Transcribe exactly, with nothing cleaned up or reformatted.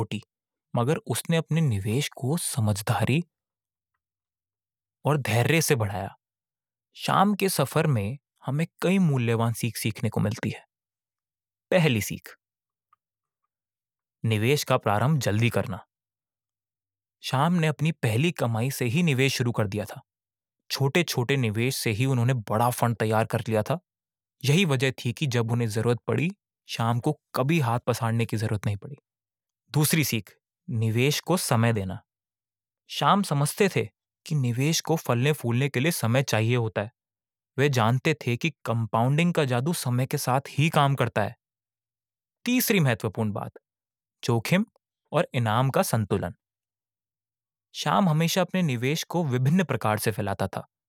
छोटी, मगर उसने अपने निवेश को समझदारी और धैर्य से बढ़ाया। शाम के सफर में हमें कई मूल्यवान सीख सीखने को मिलती है। पहली सीख, निवेश का प्रारंभ जल्दी करना। श्याम ने अपनी पहली कमाई से ही निवेश शुरू कर दिया था। छोटे छोटे निवेश से ही उन्होंने बड़ा फंड तैयार कर लिया था। यही वजह थी कि जब उन्हें जरूरत पड़ी, श्याम को कभी हाथ पसारने की जरूरत नहीं पड़ी। दूसरी सीख, निवेश को समय देना। श्याम समझते थे कि निवेश को फलने फूलने के लिए समय चाहिए होता है। वे जानते थे कि कंपाउंडिंग का जादू समय के साथ ही काम करता है। तीसरी महत्वपूर्ण बात, जोखिम और इनाम का संतुलन। श्याम हमेशा अपने निवेश को विभिन्न प्रकार से फैलाता था।